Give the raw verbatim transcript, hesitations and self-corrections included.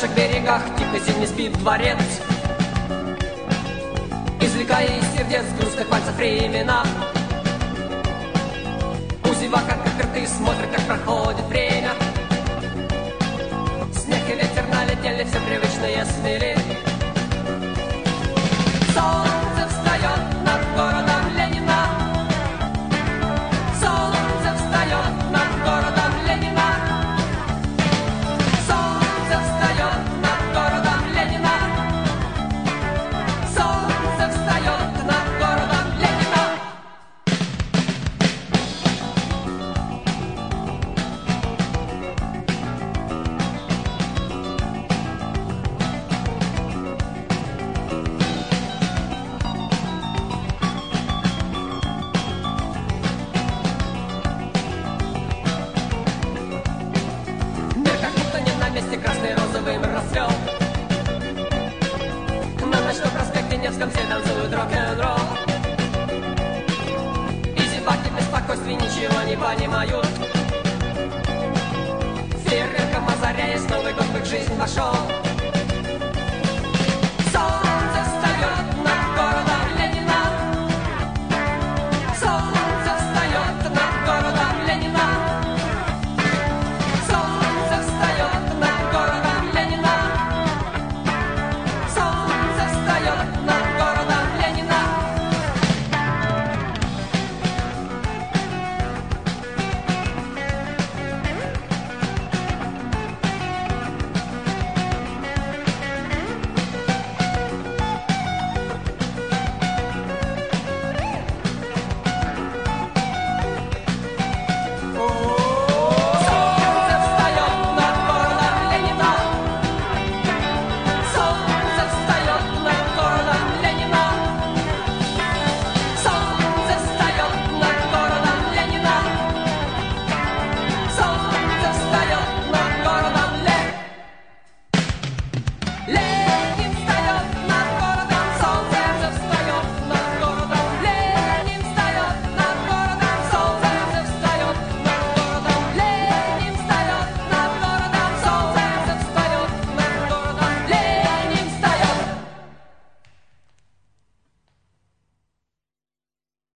наших берегах тихо зимний спит дворец, извлекая из сердец грустных пальцев времена. У зевак открыты рты, смотрят, как проходит время. Снег и ветер налетели, все привычные смели. Солнце встает над городом Ленина. Солнце встает над городом Ленина. Солнце встает над городом Ленина. Солнце встает над городом Ленина. Красный розовый расцвел. На ночном проспекте Невском все танцуют рок-н-ролл. И зеваки в беспокойстве ничего не понимают. Фейерверком озаряясь, Новый год в их жизнь вошел.